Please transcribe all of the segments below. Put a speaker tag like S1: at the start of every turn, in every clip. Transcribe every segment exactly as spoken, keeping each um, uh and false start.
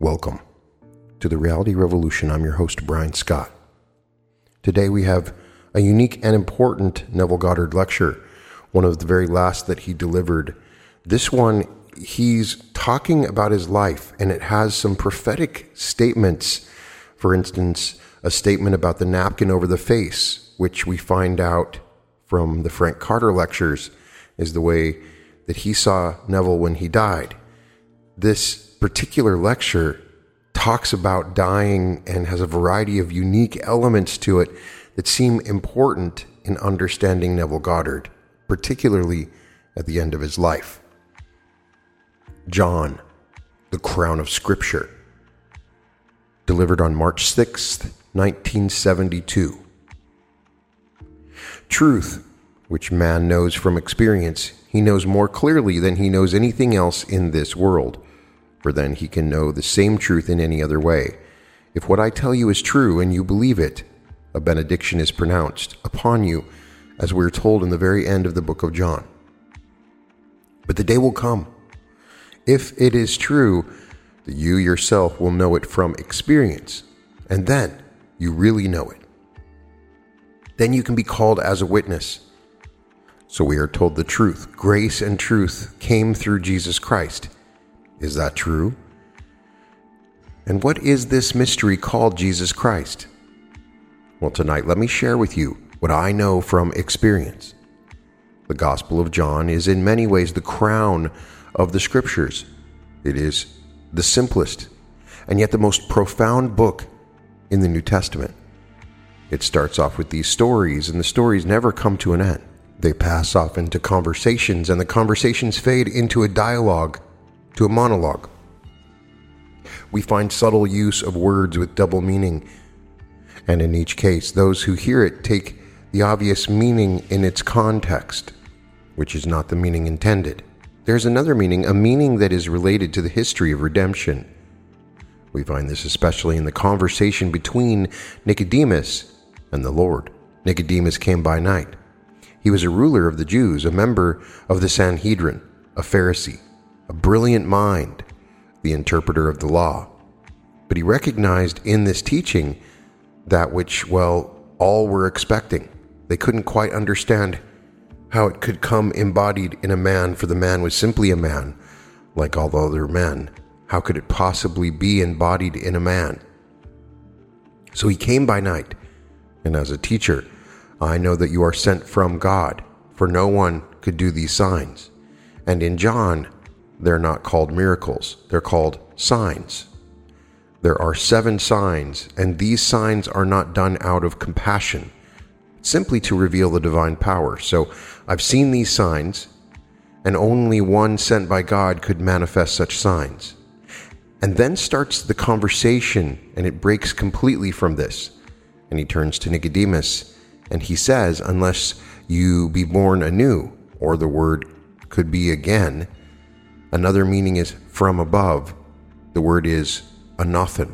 S1: Welcome to the Reality Revolution. I'm your host, Brian Scott. Today we have a unique and important Neville Goddard lecture, one of the very last that he delivered. This one, he's talking about his life, and it has some prophetic statements. For instance, a statement about the napkin over the face, which we find out from the Frank Carter lectures is the way that he saw Neville when he died. This particular lecture talks about dying and has a variety of unique elements to it that seem important in understanding Neville Goddard, particularly at the end of his life. John, the Crown of Scripture, delivered on March sixth, nineteen seventy-two. Truth, which man knows from experience, he knows more clearly than he knows anything else in this world. For then he can know the same truth in any other way. If what I tell you is true and you believe it, a benediction is pronounced upon you, as we are told in the very end of the book of John. But the day will come, if it is true, that you yourself will know it from experience, and then you really know it. Then you can be called as a witness. So we are told the truth. Grace and truth came through Jesus Christ. Is that true? And what is this mystery called Jesus Christ? Well, tonight let me share with you what I know from experience. The Gospel of John is in many ways the crown of the Scriptures. It is the simplest and yet the most profound book in the New Testament. It starts off with these stories, and the stories never come to an end. They pass off into conversations, and the conversations fade into a dialogue, to a monologue. We find subtle use of words with double meaning, and in each case, those who hear it take the obvious meaning in its context, which is not the meaning intended. There's another meaning, a meaning that is related to the history of redemption. We find this especially in the conversation between Nicodemus and the Lord. Nicodemus came by night. He was a ruler of the Jews, a member of the Sanhedrin, a Pharisee, a brilliant mind, the interpreter of the law. But he recognized in this teaching that which, well, all were expecting. They couldn't quite understand how it could come embodied in a man, for the man was simply a man, like all the other men. How could it possibly be embodied in a man? So he came by night, and as a teacher, I know that you are sent from God, for no one could do these signs. And in John, they're not called miracles, they're called signs. There are seven signs, and these signs are not done out of compassion, simply to reveal the divine power. So I've seen these signs, and only one sent by God could manifest such signs. And then starts the conversation, and it breaks completely from this. And he turns to Nicodemus, and he says, unless you be born anew, or the word could be again. Another meaning is from above. The word is anothen.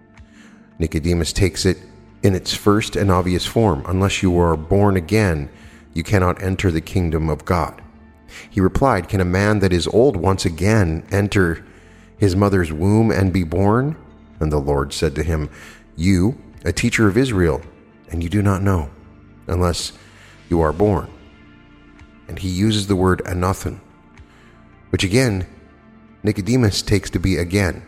S1: Nicodemus takes it in its first and obvious form. Unless you are born again, you cannot enter the kingdom of God. He replied, can a man that is old once again enter his mother's womb and be born? And the Lord said to him, you, a teacher of Israel, and you do not know, unless you are born. And he uses the word anothen, which again, Nicodemus takes to be again.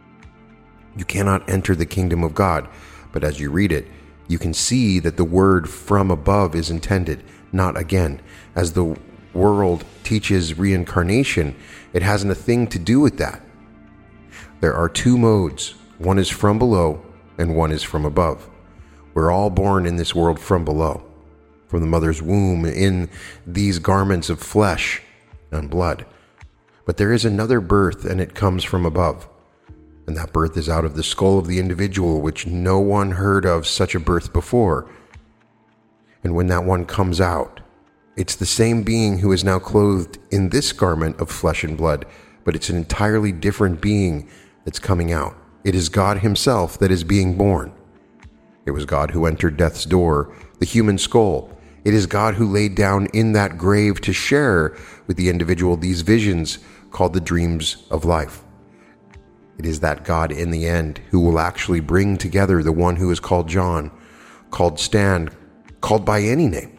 S1: You cannot enter the kingdom of God. But as you read it, you can see that the word from above is intended, not again. As the world teaches reincarnation, it hasn't a thing to do with that. There are two modes. One is from below and one is from above. We're all born in this world from below, from the mother's womb, in these garments of flesh and blood. But there is another birth, and it comes from above. And that birth is out of the skull of the individual, which no one heard of such a birth before. And when that one comes out, it's the same being who is now clothed in this garment of flesh and blood, but it's an entirely different being that's coming out. It is God himself that is being born. It was God who entered death's door, the human skull. It is God who laid down in that grave to share with the individual these visions called the dreams of life. It is that God in the end who will actually bring together the one who is called John, called Stan, called by any name.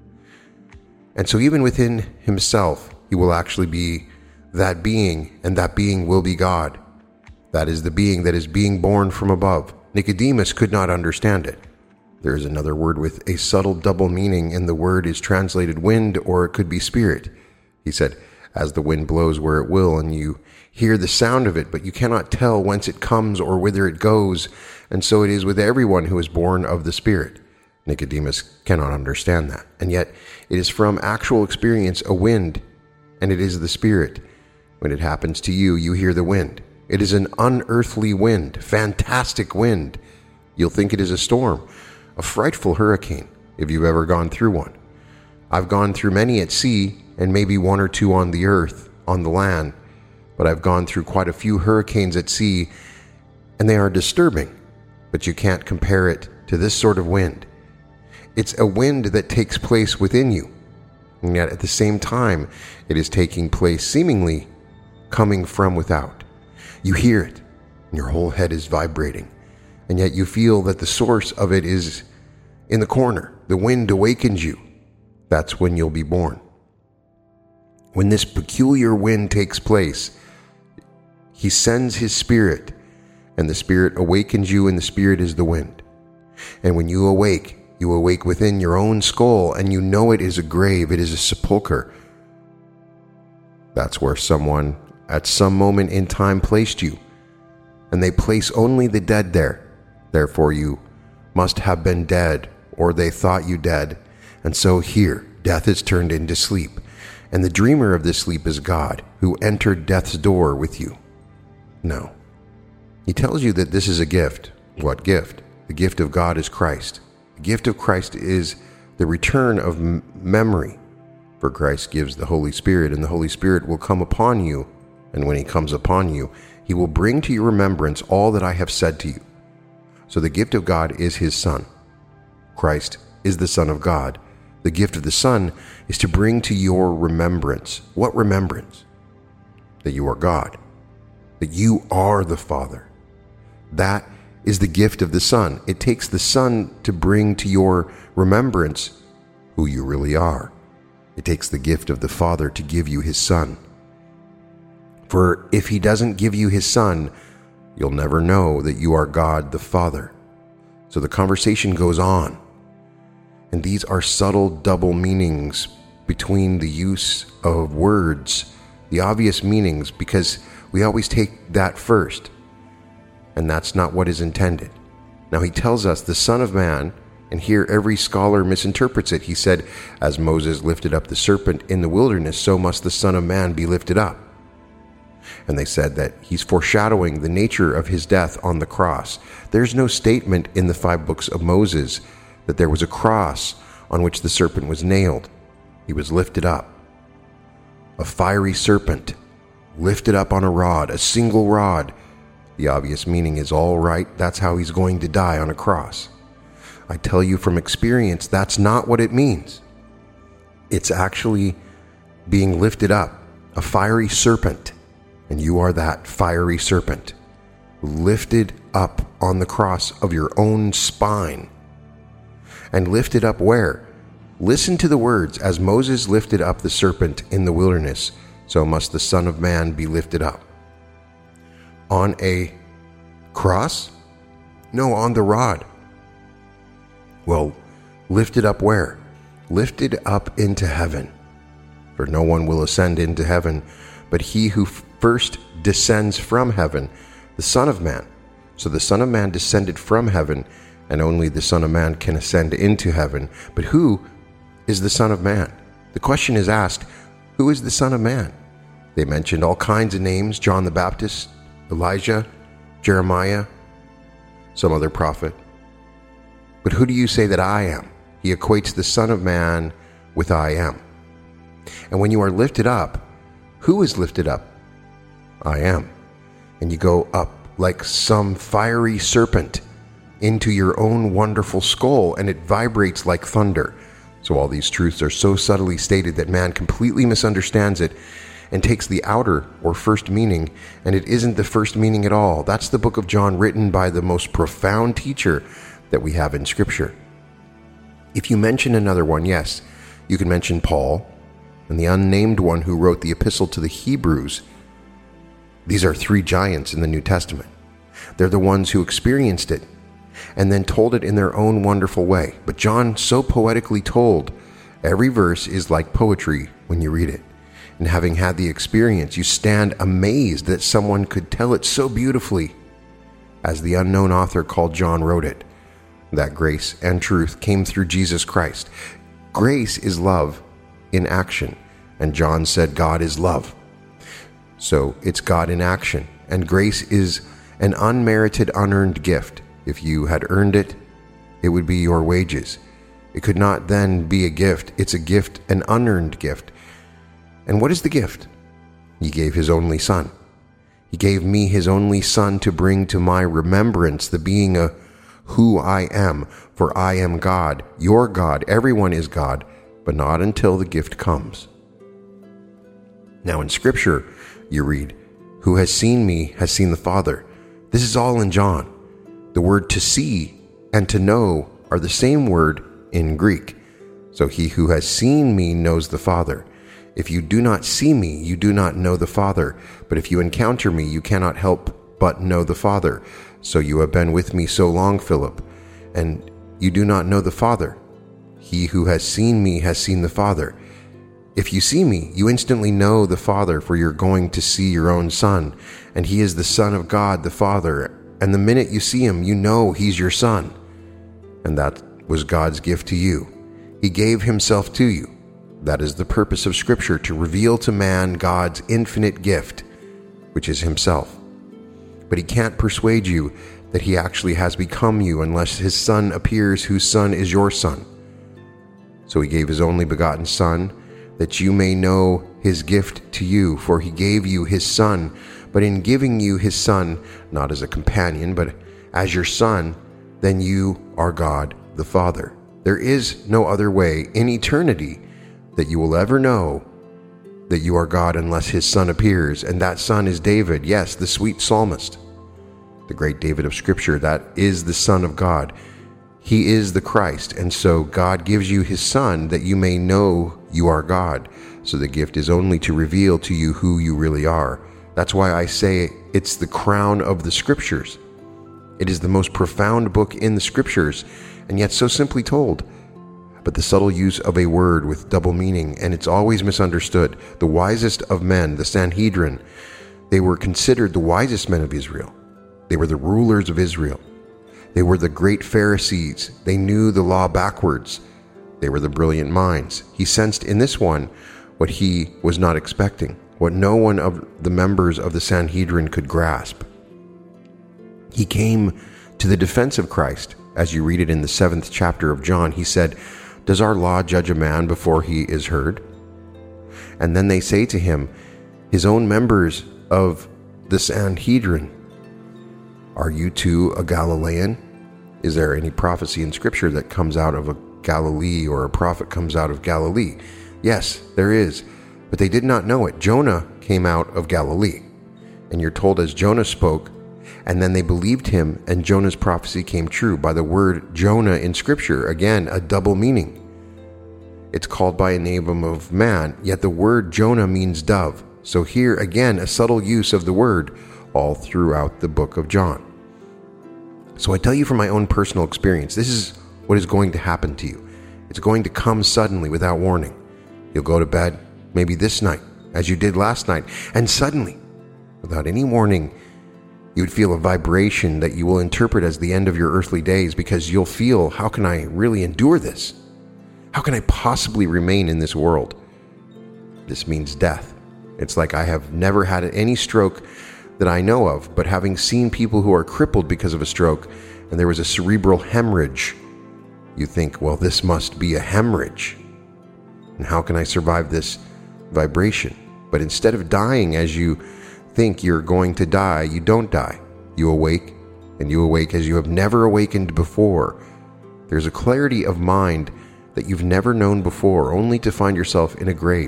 S1: And so even within himself, he will actually be that being, and that being will be God. That is the being that is being born from above. Nicodemus could not understand it. There is another word with a subtle double meaning, and the word is translated wind, or it could be spirit. He said, as the wind blows where it will, and you hear the sound of it, but you cannot tell whence it comes or whither it goes. And so it is with everyone who is born of the Spirit. Nicodemus cannot understand that. And yet it is from actual experience a wind, and it is the Spirit. When it happens to you, you hear the wind. It is an unearthly wind, fantastic wind. You'll think it is a storm, a frightful hurricane, if you've ever gone through one. I've gone through many at sea, and maybe one or two on the earth, on the land, but I've gone through quite a few hurricanes at sea, and they are disturbing, but you can't compare it to this sort of wind. It's a wind that takes place within you, and yet at the same time, it is taking place seemingly coming from without. You hear it, and your whole head is vibrating, and yet you feel that the source of it is in the corner. The wind awakens you. That's when you'll be born. When this peculiar wind takes place, he sends his Spirit, and the Spirit awakens you, and the Spirit is the wind. And when you awake, you awake within your own skull, and you know it is a grave, it is a sepulcher. That's where someone at some moment in time placed you, and they place only the dead there. Therefore you must have been dead, or they thought you dead. And so here, death is turned into sleep. And the dreamer of this sleep is God, who entered death's door with you. No. He tells you that this is a gift. What gift? The gift of God is Christ. The gift of Christ is the return of m- memory. For Christ gives the Holy Spirit, and the Holy Spirit will come upon you. And when he comes upon you, he will bring to your remembrance all that I have said to you. So the gift of God is his Son. Christ is the Son of God. The gift of the Son is to bring to your remembrance. What remembrance? That you are God. That you are the Father. That is the gift of the Son. It takes the Son to bring to your remembrance who you really are. It takes the gift of the Father to give you his Son. For if he doesn't give you his Son, you'll never know that you are God the Father. So the conversation goes on. And these are subtle double meanings between the use of words, the obvious meanings, because we always take that first. And that's not what is intended. Now he tells us the Son of Man, and here every scholar misinterprets it. He said, as Moses lifted up the serpent in the wilderness, so must the Son of Man be lifted up. And they said that he's foreshadowing the nature of his death on the cross. There's no statement in the five books of Moses that there was a cross on which the serpent was nailed. He was lifted up. A fiery serpent, lifted up on a rod, a single rod. The obvious meaning is, all right, that's how he's going to die, on a cross. I tell you from experience, that's not what it means. It's actually being lifted up, a fiery serpent, and you are that fiery serpent, lifted up on the cross of your own spine. And lifted up where? Listen to the words, as Moses lifted up the serpent in the wilderness, so must the Son of Man be lifted up. On a cross? No, on the rod. Well, lifted up where? Lifted up into heaven. For no one will ascend into heaven, but he who first descends from heaven, the Son of Man. So the Son of Man descended from heaven, and only the Son of Man can ascend into heaven. But who is the Son of Man? The question is asked, who is the Son of Man? They mentioned all kinds of names: John the Baptist, Elijah, Jeremiah, some other prophet. But who do you say that I am? He equates the Son of Man with I am. And when you are lifted up, who is lifted up? I am. And you go up like some fiery serpent into your own wonderful skull, and it vibrates like thunder. So all these truths are so subtly stated that man completely misunderstands it, and takes the outer or first meaning, and it isn't the first meaning at all. That's the book of John, written by the most profound teacher that we have in Scripture. If you mention another one, yes, you can mention Paul and the unnamed one who wrote the epistle to the Hebrews. These are three giants in the New Testament. They're the ones who experienced it and then told it in their own wonderful way. But John so poetically told, every verse is like poetry when you read it. And having had the experience, you stand amazed that someone could tell it so beautifully, as the unknown author called John wrote it. That grace and truth came through Jesus Christ. Grace is love in action, and John said God is love. So it's God in action, and grace is an unmerited, unearned gift. If you had earned it, it would be your wages. It could not then be a gift. It's a gift, an unearned gift. And what is the gift? He gave his only Son. He gave me his only Son to bring to my remembrance the being of who I am, for I am God, your God. Everyone is God, but not until the gift comes. Now in Scripture, you read, who has seen me has seen the Father. This is all in John. The word to see and to know are the same word in Greek. So he who has seen me knows the Father. If you do not see me, you do not know the Father. But if you encounter me, you cannot help but know the Father. So you have been with me so long, Philip, and you do not know the Father. He who has seen me has seen the Father. If you see me, you instantly know the Father, for you're going to see your own Son, and he is the Son of God the Father. And the minute you see him, you know he's your Son. And that was God's gift to you. He gave himself to you. That is the purpose of Scripture, to reveal to man God's infinite gift, which is himself. But he can't persuade you that he actually has become you unless his Son appears, whose Son is your Son. So he gave his only begotten Son, that you may know his gift to you, for he gave you his Son. But in giving you his Son, not as a companion, but as your Son, then you are God the Father. There is no other way in eternity that you will ever know that you are God unless his Son appears, and that Son is David, yes, the sweet psalmist, the great David of Scripture. That is the Son of God. He is the Christ, and so God gives you his Son that you may know you are God. So the gift is only to reveal to you who you really are. That's why I say it's the crown of the Scriptures. It is the most profound book in the Scriptures, and yet so simply told. But the subtle use of a word with double meaning, and it's always misunderstood. The wisest of men, the Sanhedrin, they were considered the wisest men of Israel. They were the rulers of Israel. They were the great Pharisees. They knew the law backwards. They were the brilliant minds. He sensed in this one what he was not expecting, what no one of the members of the Sanhedrin could grasp. He came to the defense of Christ. As you read it in the seventh chapter of John, he said, "Does our law judge a man before he is heard?" And then they say to him, his own members of the Sanhedrin, "Are you too a Galilean? Is there any prophecy in Scripture that comes out of a Galilee, or a prophet comes out of Galilee?" Yes, there is, but they did not know it. Jonah came out of Galilee, and you're told as Jonah spoke, and then they believed him, and Jonah's prophecy came true. By the word Jonah in Scripture, again, a double meaning. It's called by a name of man, yet the word Jonah means dove. So here, again, a subtle use of the word all throughout the book of John. So I tell you from my own personal experience, this is what is going to happen to you. It's going to come suddenly without warning. You'll go to bed, maybe this night, as you did last night, and suddenly, without any warning, you would feel a vibration that you will interpret as the end of your earthly days, because you'll feel, how can I really endure this? How can I possibly remain in this world? This means death. It's like I have never had any stroke that I know of, but having seen people who are crippled because of a stroke, and there was a cerebral hemorrhage, you think, well, this must be a hemorrhage. And how can I survive this vibration? But instead of dying as you think you're going to die, you don't die. You awake, and you awake as you have never awakened before. There's a clarity of mind that you've never known before, only to find yourself in a grave.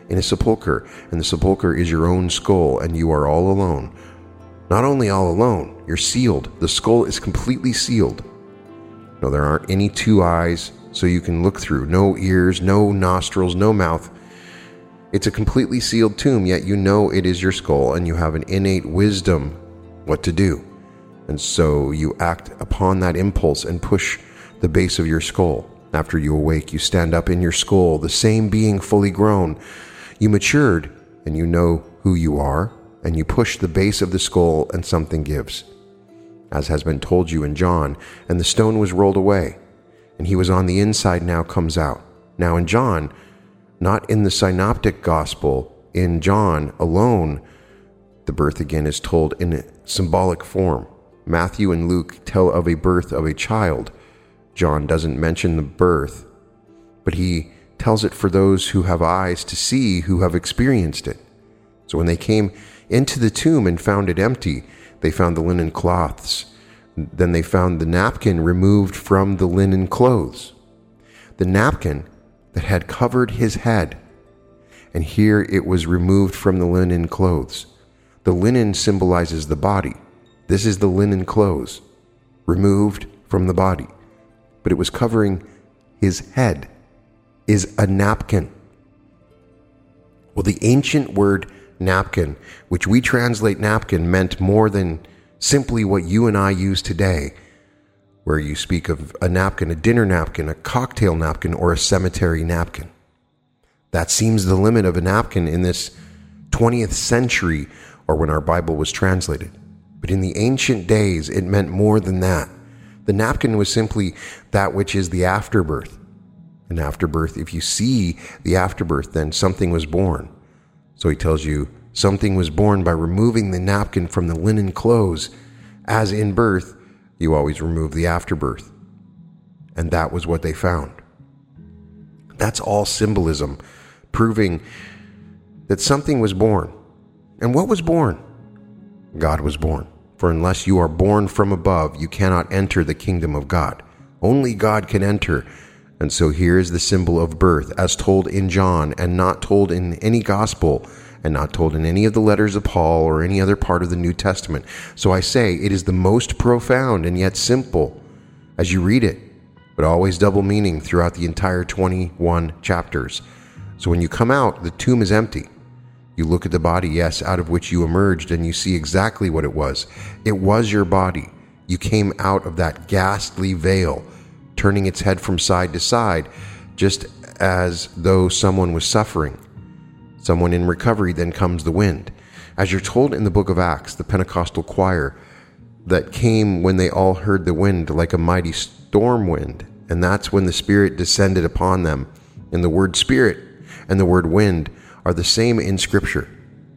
S1: in a sepulchre, and the sepulchre is your own skull, and you are all alone. Not only all alone, you're sealed. The skull is completely sealed. No, there aren't any two eyes so you can look through. No ears, no nostrils, no mouth. It's a completely sealed tomb, yet you know it is your skull, and you have an innate wisdom what to do. And so you act upon that impulse and push the base of your skull. After you awake, you stand up in your skull, the same being fully grown. You matured, and you know who you are, and you push the base of the skull, and something gives, as has been told you in John. And the stone was rolled away, and he was on the inside, now comes out. Now in John, not in the synoptic gospel, in John alone, the birth again is told in a symbolic form. Matthew and Luke tell of a birth of a child. John doesn't mention the birth, but he tells it for those who have eyes to see, who have experienced it. So when they came into the tomb and found it empty, they found the linen cloths. Then they found the napkin removed from the linen clothes. The napkin that had covered his head, and here it was removed from the linen clothes. The linen symbolizes the body. This is the linen clothes, removed from the body. But it was covering his head, is a napkin. Well, the ancient word napkin, which we translate napkin, meant more than simply what you and I use today, where you speak of a napkin, a dinner napkin, a cocktail napkin, or a cemetery napkin. That seems the limit of a napkin in this twentieth century, or when our Bible was translated. But in the ancient days, it meant more than that. The napkin was simply that which is the afterbirth. An afterbirth, if you see the afterbirth, then something was born. So he tells you something was born by removing the napkin from the linen clothes. As in birth, you always remove the afterbirth. And that was what they found. That's all symbolism, proving that something was born. And what was born? God was born. For unless you are born from above, you cannot enter the kingdom of God. Only God can enter. And so here is the symbol of birth, as told in John, and not told in any gospel, and not told in any of the letters of Paul or any other part of the New Testament. So I say it is the most profound and yet simple as you read it, but always double meaning throughout the entire twenty-one chapters. So when you come out, the tomb is empty. You look at the body, yes, out of which you emerged, and you see exactly what it was. It was your body. You came out of that ghastly veil, turning its head from side to side, just as though someone was suffering. Someone in recovery, then comes the wind. As you're told in the book of Acts, the Pentecostal choir that came when they all heard the wind like a mighty storm wind, and that's when the Spirit descended upon them. And the word Spirit and the word wind are the same in Scripture.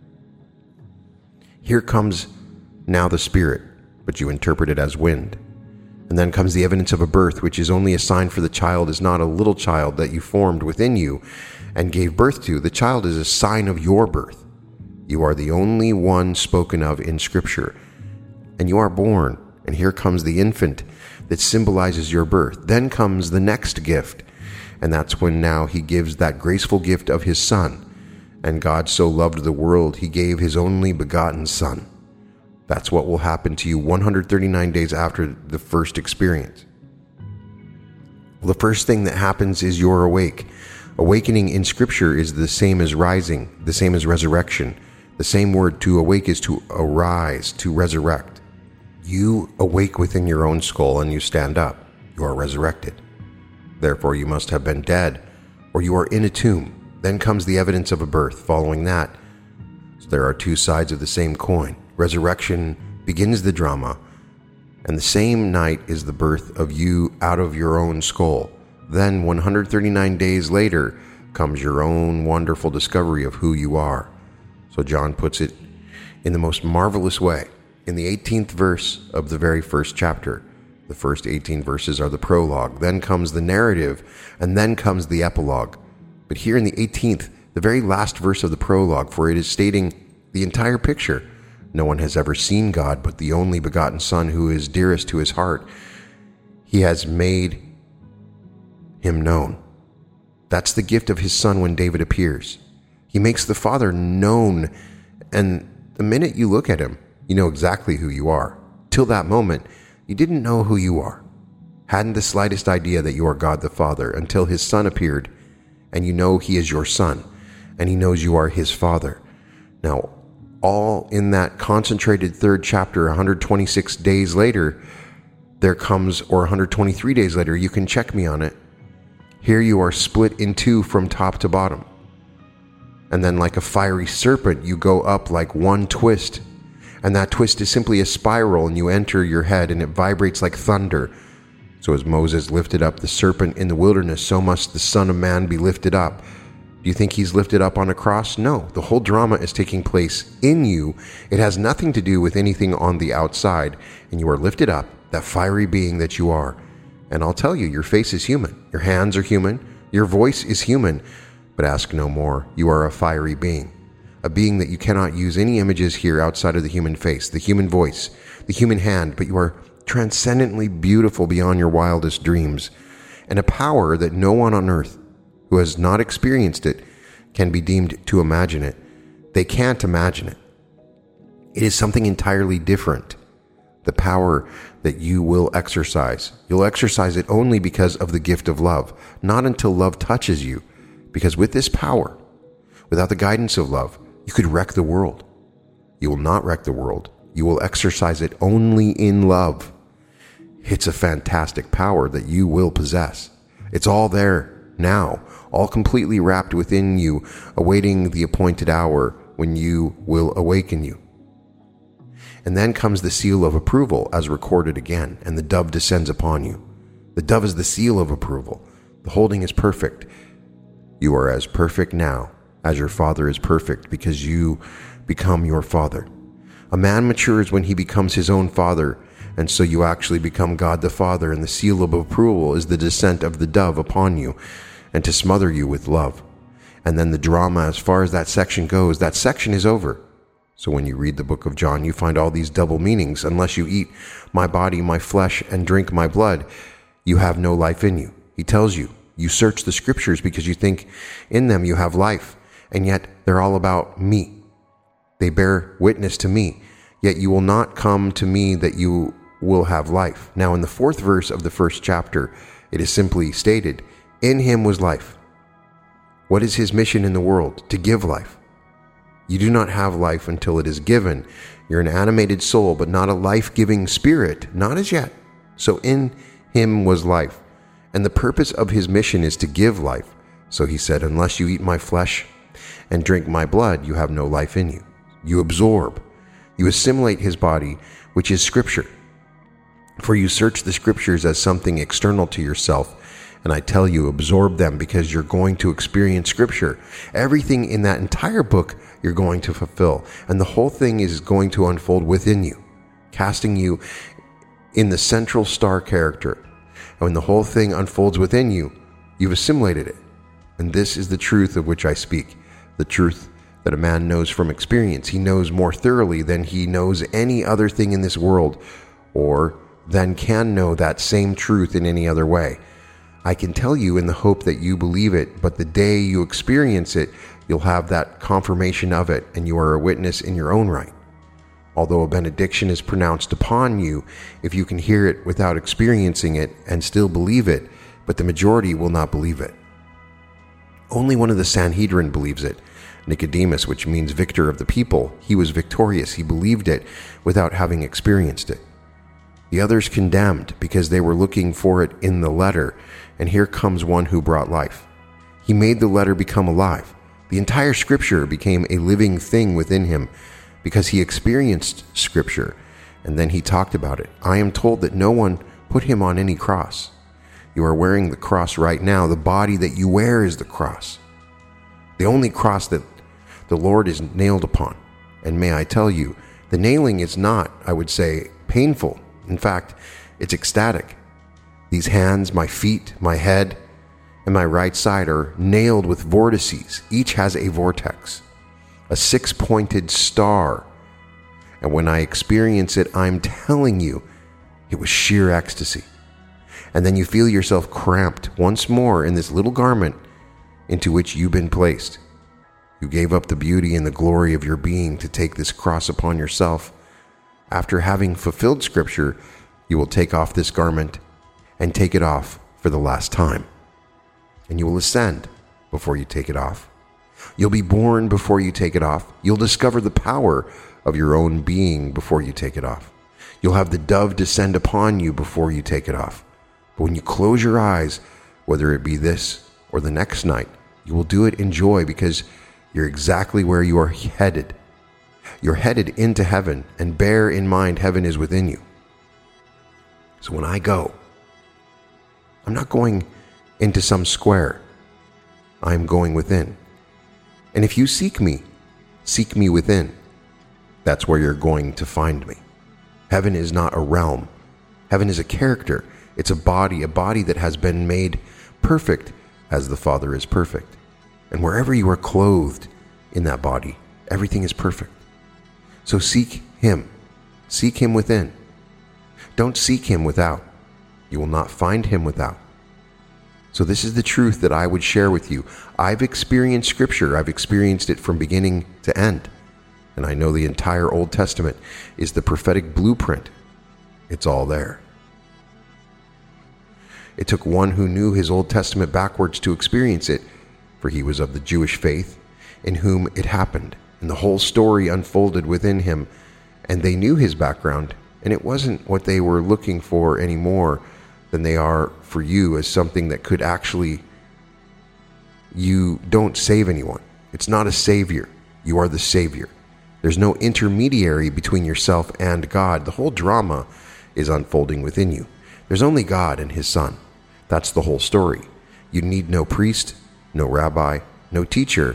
S1: Here comes now the Spirit, but you interpret it as wind. And then comes the evidence of a birth, which is only a sign for the child is not a little child that you formed within you and gave birth to. The child is a sign of your birth. You are the only one spoken of in Scripture. And you are born, and here comes the infant that symbolizes your birth. Then comes the next gift, and that's when now he gives that graceful gift of his Son. And God so loved the world, he gave his only begotten Son. That's what will happen to you one hundred thirty-nine days after the first experience. Well, the first thing that happens is you're awake. Awakening in Scripture is the same as rising, the same as resurrection. The same word to awake is to arise, to resurrect. You awake within your own skull and you stand up. You are resurrected. Therefore, you must have been dead, or you are in a tomb. Then comes the evidence of a birth following that. So there are two sides of the same coin. Resurrection begins the drama, and the same night is the birth of you out of your own skull. Then one hundred thirty-nine days later comes your own wonderful discovery of who you are. So John puts it in the most marvelous way. In the eighteenth verse of the very first chapter, the first eighteen verses are the prologue. Then comes the narrative, and then comes the epilogue. But here in the eighteenth, the very last verse of the prologue, for it is stating the entire picture. No one has ever seen God but the only begotten Son who is dearest to his heart. He has made him known. That's the gift of his Son when David appears. He makes the Father known, and the minute you look at him, you know exactly who you are. Till that moment, you didn't know who you are, hadn't the slightest idea that you are God the Father until his Son appeared, and you know he is your Son, and he knows you are his Father. Now, all in that concentrated third chapter, one hundred twenty-six days later, there comes, or one hundred twenty-three days later, you can check me on it. Here you are split in two from top to bottom. And then like a fiery serpent, you go up like one twist. And that twist is simply a spiral, and you enter your head, and it vibrates like thunder. So as Moses lifted up the serpent in the wilderness, so must the Son of Man be lifted up. Do you think he's lifted up on a cross? No, the whole drama is taking place in you. It has nothing to do with anything on the outside, and you are lifted up, that fiery being that you are. And I'll tell you, your face is human, your hands are human, your voice is human, but ask no more. You are a fiery being, a being that you cannot use any images here outside of the human face, the human voice, the human hand, but you are transcendently beautiful beyond your wildest dreams, and a power that no one on earth who has not experienced it can be deemed to imagine it. They can't imagine it. It is something entirely different. The power that you will exercise. You'll exercise it only because of the gift of love, not until love touches you. Because with this power, without the guidance of love, you could wreck the world. You will not wreck the world. You will exercise it only in love. It's a fantastic power that you will possess. It's all there now, all completely wrapped within you, awaiting the appointed hour when you will awaken you. And then comes the seal of approval as recorded again, and the dove descends upon you. The dove is the seal of approval. The holding is perfect. You are as perfect now as your Father is perfect, because you become your Father. A man matures when he becomes his own father, and so you actually become God the Father, and the seal of approval is the descent of the dove upon you, and to smother you with love. And then the drama, as far as that section goes, that section is over. So when you read the book of John, you find all these double meanings. Unless you eat my body, my flesh, and drink my blood, you have no life in you. He tells you, you search the scriptures because you think in them you have life, and yet they're all about me. They bear witness to me, yet you will not come to me that you will have life. Now in the fourth verse of the first chapter, it is simply stated, in him was life. What is his mission in the world? To give life. You do not have life until it is given. You're an animated soul, but not a life-giving spirit, not as yet. So in him was life. And the purpose of his mission is to give life. So he said, unless you eat my flesh and drink my blood, you have no life in you. You absorb. You assimilate his body, which is scripture. For you search the scriptures as something external to yourself. And I tell you, absorb them, because you're going to experience scripture. Everything in that entire book you're going to fulfill. And the whole thing is going to unfold within you, casting you in the central star character. And when the whole thing unfolds within you, you've assimilated it. And this is the truth of which I speak. The truth that a man knows from experience. He knows more thoroughly than he knows any other thing in this world, or than can know that same truth in any other way. I can tell you in the hope that you believe it, but the day you experience it, you'll have that confirmation of it, and you are a witness in your own right. Although a benediction is pronounced upon you, if you can hear it without experiencing it and still believe it, but the majority will not believe it. Only one of the Sanhedrin believes it, Nicodemus, which means victor of the people. He was victorious. He believed it without having experienced it. The others condemned because they were looking for it in the letter, and here comes one who brought life. He made the letter become alive. The entire scripture became a living thing within him because he experienced scripture, and then he talked about it. I am told that no one put him on any cross. You are wearing the cross right now. The body that you wear is the cross. The only cross that the Lord is nailed upon. And may I tell you, the nailing is not, I would say, painful. In fact, it's ecstatic. These hands, my feet, my head, and my right side are nailed with vortices. Each has a vortex, a six-pointed star. And when I experience it, I'm telling you, it was sheer ecstasy. And then you feel yourself cramped once more in this little garment into which you've been placed. You gave up the beauty and the glory of your being to take this cross upon yourself. After having fulfilled Scripture, you will take off this garment and take it off for the last time. And you will ascend before you take it off. You'll be born before you take it off. You'll discover the power of your own being before you take it off. You'll have the dove descend upon you before you take it off. But when you close your eyes, whether it be this or the next night, you will do it in joy because you're exactly where you are headed. You're headed into heaven, and bear in mind heaven is within you. So when I go, I'm not going into some square. I am going within. And if you seek me, seek me within. That's where you're going to find me. Heaven is not a realm. Heaven is a character. It's a body, a body that has been made perfect as the Father is perfect. And wherever you are clothed in that body, everything is perfect. So seek Him. Seek Him within. Don't seek Him without. You will not find Him without. So this is the truth that I would share with you. I've experienced Scripture. I've experienced it from beginning to end. And I know the entire Old Testament is the prophetic blueprint. It's all there. It took one who knew his Old Testament backwards to experience it, for he was of the Jewish faith, in whom it happened, and the whole story unfolded within him, and they knew his background, and it wasn't what they were looking for any more than they are for you as something that could actually, you don't save anyone. It's not a savior. You are the Savior. There's no intermediary between yourself and God. The whole drama is unfolding within you. There's only God and His Son. That's the whole story. You need no priest, no rabbi, no teacher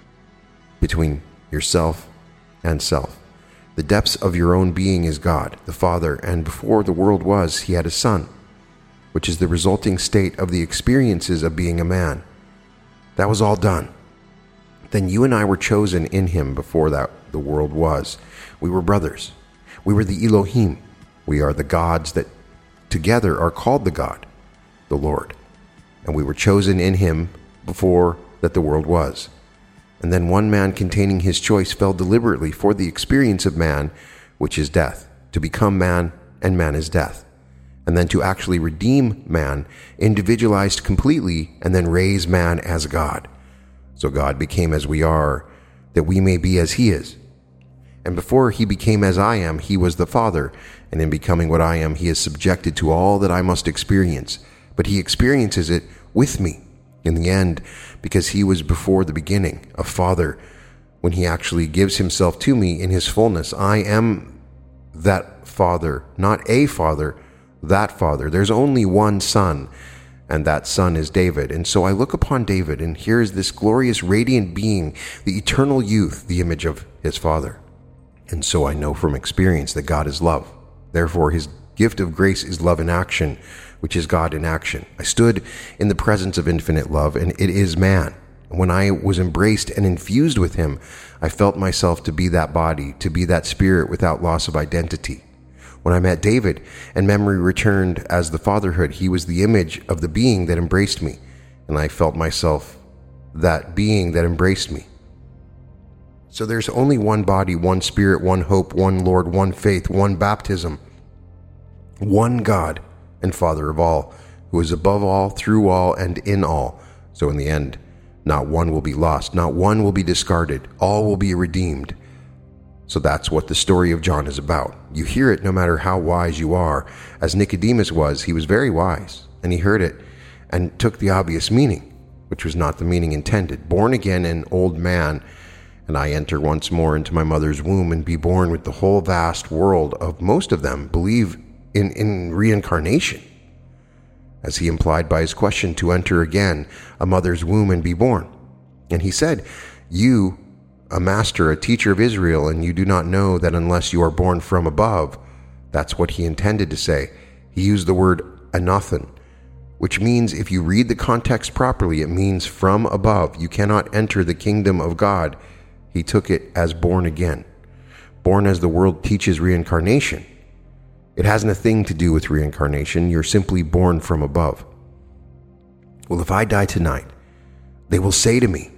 S1: between yourself and self. The depths of your own being is God, the Father, and before the world was, He had a Son, which is the resulting state of the experiences of being a man. That was all done. Then you and I were chosen in Him before that the world was. We were brothers. We were the Elohim. We are the gods that together are called the God, the Lord. And we were chosen in Him before that the world was. And then one man containing his choice fell deliberately for the experience of man, which is death, to become man, and man is death. And then to actually redeem man, individualized completely, and then raise man as God. So God became as we are, that we may be as He is. And before He became as I am, He was the Father, and in becoming what I am, He is subjected to all that I must experience. But He experiences it with me in the end, because He was before the beginning, a Father, when He actually gives Himself to me in His fullness. I am that Father, not a Father, that Father. There's only one Son, and that Son is David. And so I look upon David, and here is this glorious, radiant being, the eternal youth, the image of his Father. And so I know from experience that God is love. Therefore, His gift of grace is love in action, which is God in action. I stood in the presence of infinite love, and it is man. And when I was embraced and infused with Him, I felt myself to be that body, to be that spirit without loss of identity. When I met David and memory returned as the fatherhood, he was the image of the being that embraced me, and I felt myself that being that embraced me. So there's only one body, one spirit, one hope, one Lord, one faith, one baptism, one God and Father of all, who is above all, through all, and in all. So in the end, not one will be lost, not one will be discarded, all will be redeemed. So that's what the story of John is about. You hear it no matter how wise you are. As Nicodemus was, he was very wise, and he heard it and took the obvious meaning, which was not the meaning intended. Born again an old man, and I enter once more into my mother's womb and be born with the whole vast world of most of them believe in, in reincarnation, as he implied by his question, to enter again a mother's womb and be born. And he said, you, a master, a teacher of Israel, and you do not know that unless you are born from above. That's what he intended to say. He used the word anothen, which means, if you read the context properly, it means from above. You cannot enter the kingdom of God. He took it as born again. Born as the world teaches reincarnation. It hasn't a thing to do with reincarnation. You're simply born from above. Well, if I die tonight, they will say to me,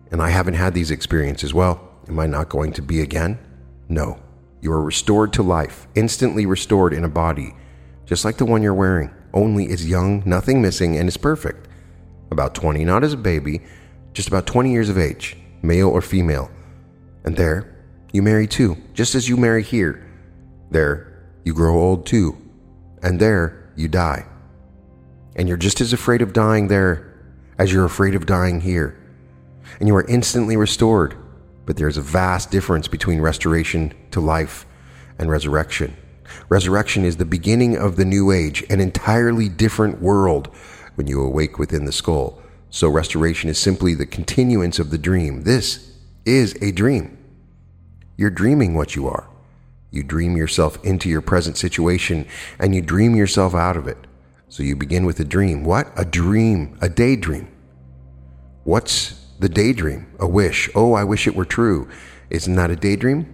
S1: and I haven't had these experiences. Well, am I not going to be again? No. You are restored to life, instantly restored in a body, just like the one you're wearing, only is young, nothing missing, and is perfect. About twenty, not as a baby, just about twenty years of age, male or female. And there, you marry too, just as you marry here. There, you grow old too. And there, you die. And you're just as afraid of dying there as you're afraid of dying here. And you are instantly restored. But there's a vast difference between restoration to life and resurrection. Resurrection is the beginning of the new age, an entirely different world when you awake within the skull. So restoration is simply the continuance of the dream. This is a dream. You're dreaming what you are. You dream yourself into your present situation, and you dream yourself out of it. So you begin with a dream. What? A dream, a daydream. What's the daydream? A wish. Oh, I wish it were true. Isn't that a daydream?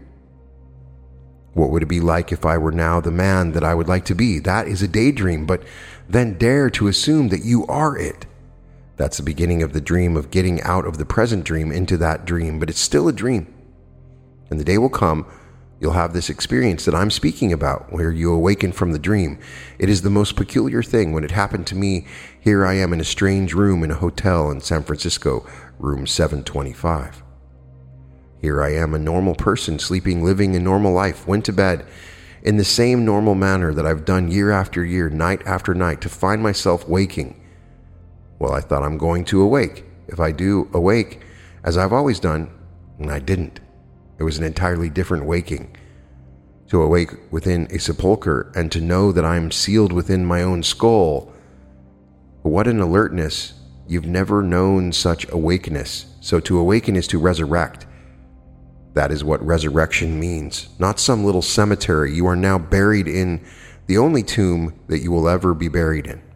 S1: What would it be like if I were now the man that I would like to be? That is a daydream, but then dare to assume that you are it. That's the beginning of the dream, of getting out of the present dream into that dream, but it's still a dream. And the day will come, you'll have this experience that I'm speaking about, where you awaken from the dream. It is the most peculiar thing. When it happened to me, here I am in a strange room in a hotel in San Francisco, room seven twenty-five. Here I am, a normal person, sleeping, living a normal life, went to bed in the same normal manner that I've done year after year, night after night, to find myself waking. Well, I thought I'm going to awake. If I do awake, as I've always done, and I didn't. It was an entirely different waking. To awake within a sepulcher and to know that I'm sealed within my own skull. What an alertness. You've never known such awakeness. So to awaken is to resurrect. That is what resurrection means. Not some little cemetery. You are now buried in the only tomb that you will ever be buried in.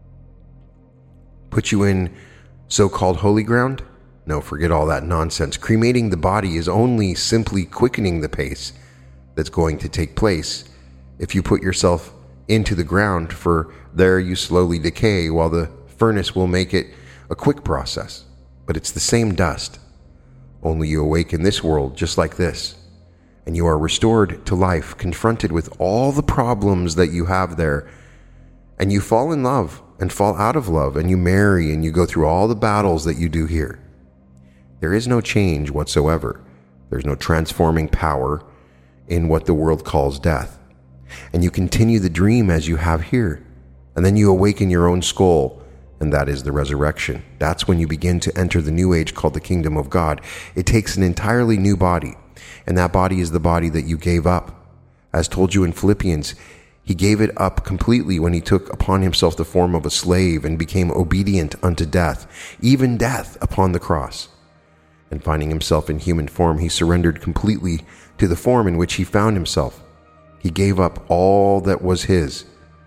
S1: Put you in so-called holy ground? No, forget all that nonsense. Cremating the body is only simply quickening the pace that's going to take place if you put yourself into the ground, for there you slowly decay, while the furnace will make it a quick process. But it's the same dust. Only you awake in this world just like this, and you are restored to life, confronted with all the problems that you have there, and you fall in love and fall out of love, and you marry, and you go through all the battles that you do here. There is no change whatsoever. There's no transforming power in what the world calls death. And you continue the dream as you have here, and then you awaken your own skull, and that is the resurrection. That's when you begin to enter the new age called the kingdom of God. It takes an entirely new body, and that body is the body that you gave up. As told you in Philippians, he gave it up completely when he took upon himself the form of a slave and became obedient unto death, even death upon the cross. And finding himself in human form, he surrendered completely to the form in which he found himself. He gave up all that was his.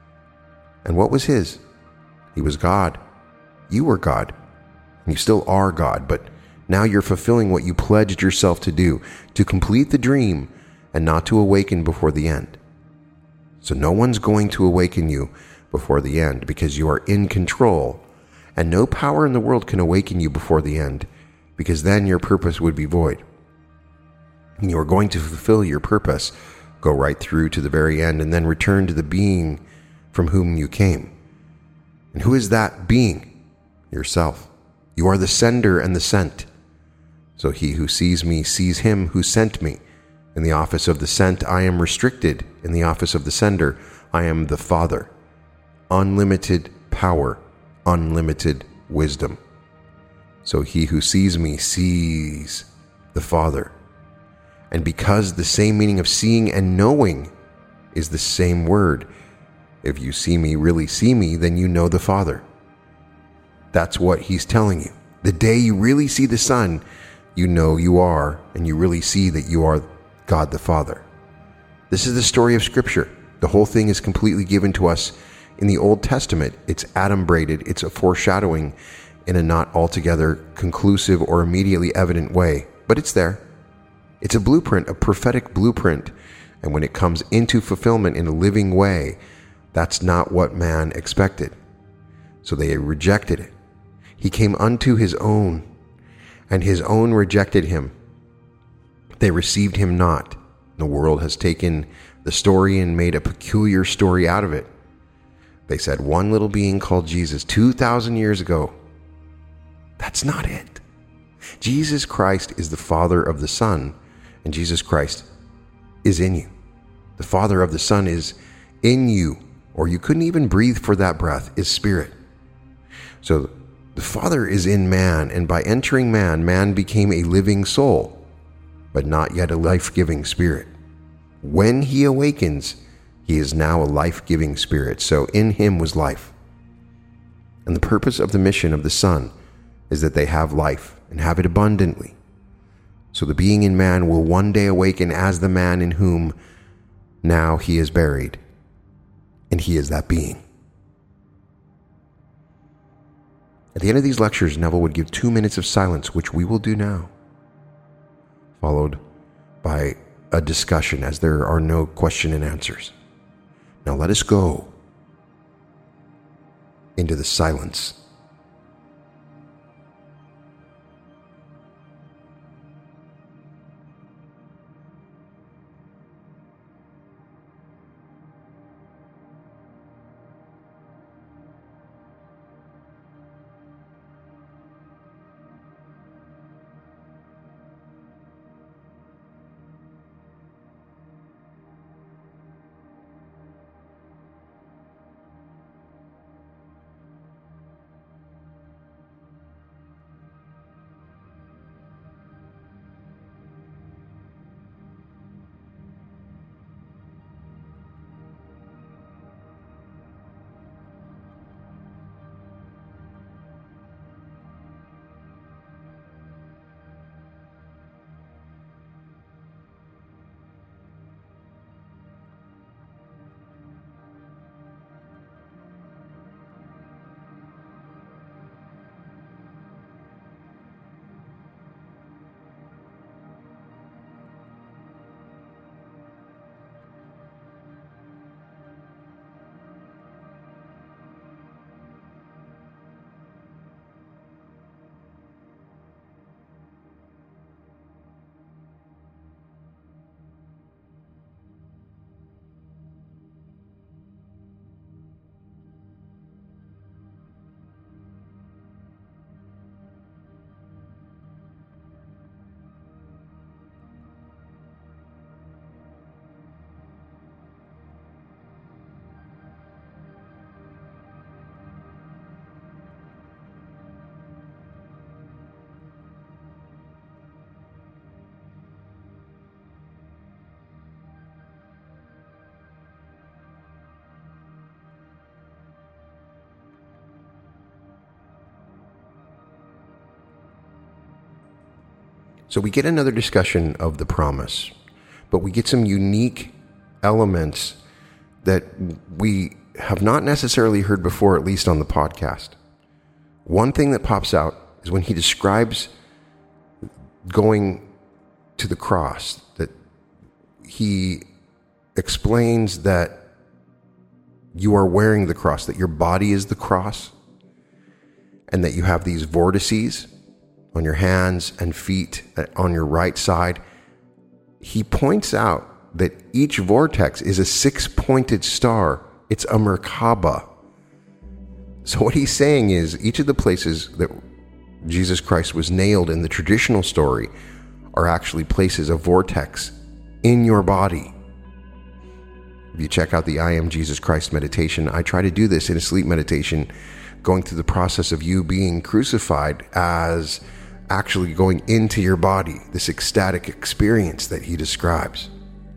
S1: And what was his? He was God. You were God. And you still are God, but now you're fulfilling what you pledged yourself to do, to complete the dream and not to awaken before the end. So no one's going to awaken you before the end, because you are in control, and no power in the world can awaken you before the end, because then your purpose would be void. And you are going to fulfill your purpose, go right through to the very end, and then return to the being from whom you came. And who is that being? Yourself. You are the sender and the sent. So he who sees me sees him who sent me. In the office of the sent, I am restricted. In the office of the sender, I am the Father. Unlimited power, unlimited wisdom. So he who sees me sees the Father. And because the same meaning of seeing and knowing is the same word, if you see me, really see me, then you know the Father. That's what he's telling you. The day you really see the Son, you know you are, and you really see that you are God the Father. This is the story of Scripture. The whole thing is completely given to us in the Old Testament. It's adumbrated. It's a foreshadowing in a not altogether conclusive or immediately evident way, but it's there. It's a blueprint, a prophetic blueprint, and when it comes into fulfillment in a living way, that's not what man expected. So they rejected it. He came unto his own, and his own rejected him. They received him not. The world has taken the story and made a peculiar story out of it. They said one little being called Jesus two thousand years ago. That's not it. Jesus Christ is the Father of the Son, and Jesus Christ is in you. The Father of the Son is in you, or you couldn't even breathe for that breath, is spirit. So the Father is in man, and by entering man, man became a living soul, but not yet a life-giving spirit. When he awakens, he is now a life-giving spirit. So in him was life. And the purpose of the mission of the Son is that they have life and have it abundantly. So the being in man will one day awaken as the man in whom now he is buried. And he is that being. At the end of these lectures, Neville would give two minutes of silence, which we will do now, followed by a discussion, as there are no question and answers. Now let us go into the silence. So we get another discussion of the promise, but we get some unique elements that we have not necessarily heard before, at least on the podcast. One thing that pops out is when he describes going to the cross, that he explains that you are wearing the cross, that your body is the cross, and that you have these vortices on your hands and feet on your right side. He points out that each vortex is a six-pointed star. It's a Merkaba. So what he's saying is each of the places that Jesus Christ was nailed in the traditional story are actually places of vortex in your body. If you check out the I Am Jesus Christ meditation, I try to do this in a sleep meditation, going through the process of you being crucified as actually going into your body, this ecstatic experience that he describes.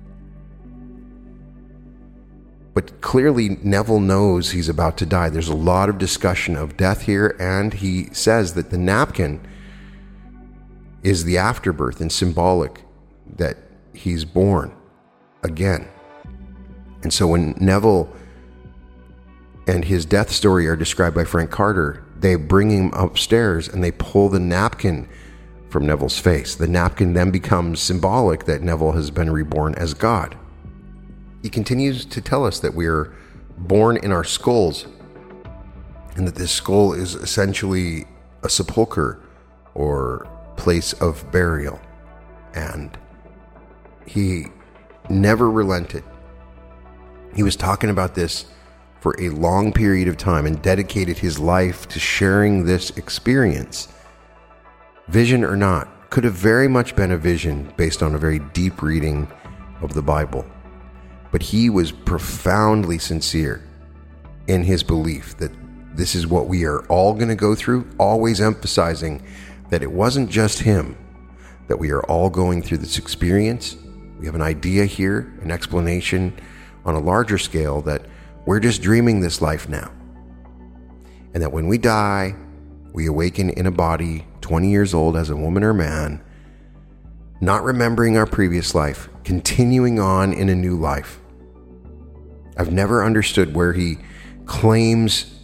S1: But clearly Neville knows he's about to die. There's a lot of discussion of death here, and he says that the napkin is the afterbirth and symbolic that he's born again. And so when Neville and his death story are described by Frank Carter, they bring him upstairs and they pull the napkin from Neville's face. The napkin then becomes symbolic that Neville has been reborn as God. He continues to tell us that we are born in our skulls, and that this skull is essentially a sepulcher or place of burial. And he never relented. He was talking about this for a long period of time and dedicated his life to sharing this experience. Vision or not, could have very much been a vision based on a very deep reading of the Bible. But he was profoundly sincere in his belief that this is what we are all going to go through, always emphasizing that it wasn't just him, that we are all going through this experience. We have an idea here, an explanation on a larger scale that we're just dreaming this life now. And that when we die, we awaken in a body twenty years old as a woman or man, not remembering our previous life, continuing on in a new life. I've never understood where he claims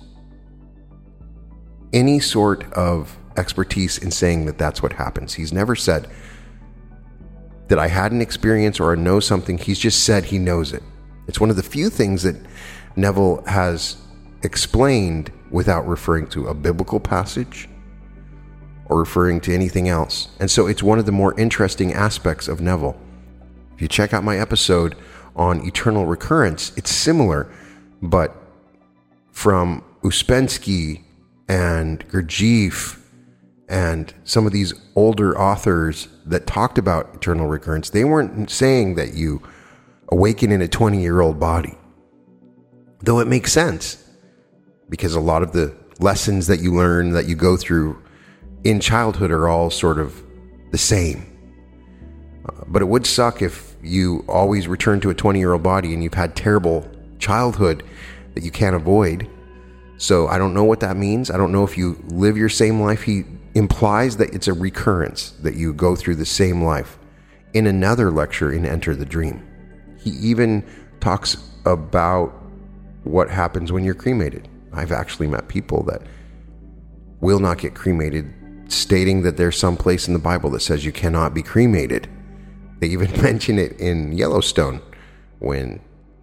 S1: any sort of expertise in saying that that's what happens. He's never said that I had an experience or I know something. He's just said he knows it. It's one of the few things that Neville has explained without referring to a biblical passage or referring to anything else. And so it's one of the more interesting aspects of Neville. If you check out my episode on eternal recurrence, it's similar, but from Ouspensky and Gurdjieff and some of these older authors that talked about eternal recurrence, they weren't saying that you awaken in a twenty-year-old body. Though it makes sense, because a lot of the lessons that you learn, that you go through in childhood are all sort of the same. Uh, but it would suck if you always return to a twenty-year-old body and you've had terrible childhood that you can't avoid. So I don't know what that means. I don't know if you live your same life. He implies that it's a recurrence, that you go through the same life. In another lecture in Enter the Dream, he even talks about what happens when you're cremated. I've actually met people that will not get cremated, stating that there's some place in the Bible that says you cannot be cremated. They even mention it in Yellowstone when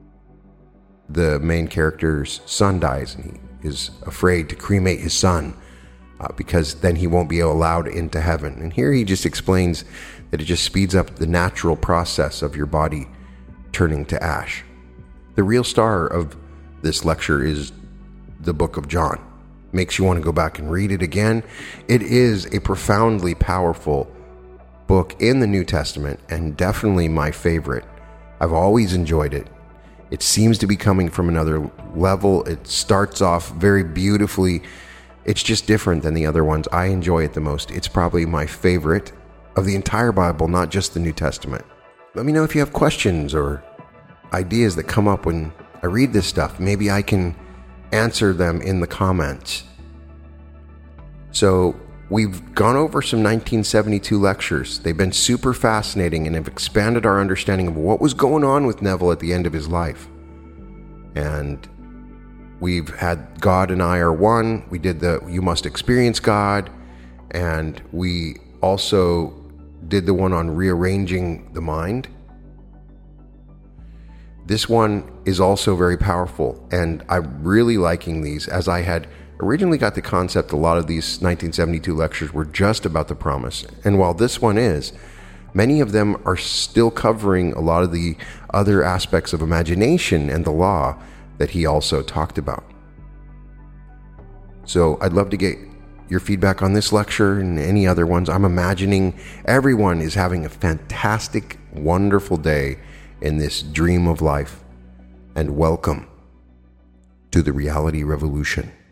S1: the main character's son dies and he is afraid to cremate his son uh, because then he won't be allowed into heaven. And here he just explains that it just speeds up the natural process of your body turning to ash. The real star of this lecture is the book of John. Makes you want to go back and read it again. It is a profoundly powerful book in the New Testament and definitely my favorite. I've always enjoyed it. It seems to be coming from another level. It starts off very beautifully. It's just different than the other ones. I enjoy it the most. It's probably my favorite of the entire Bible, not just the New Testament. Let me know if you have questions or ideas that come up when I read this stuff. Maybe I can answer them in the comments. So we've gone over some nineteen seventy-two lectures. They've been super fascinating and have expanded our understanding of what was going on with Neville at the end of his life. And we've had God and I Are One. We did the You Must Experience God. And we also did the one on rearranging the mind. This one is also very powerful, and I'm really liking these. As I had originally got the concept, a lot of these nineteen seventy-two lectures were just about the promise. And while this one is, many of them are still covering a lot of the other aspects of imagination and the law that he also talked about. So I'd love to get your feedback on this lecture and any other ones. I'm imagining everyone is having a fantastic, wonderful day in this dream of life, and welcome to the reality revolution.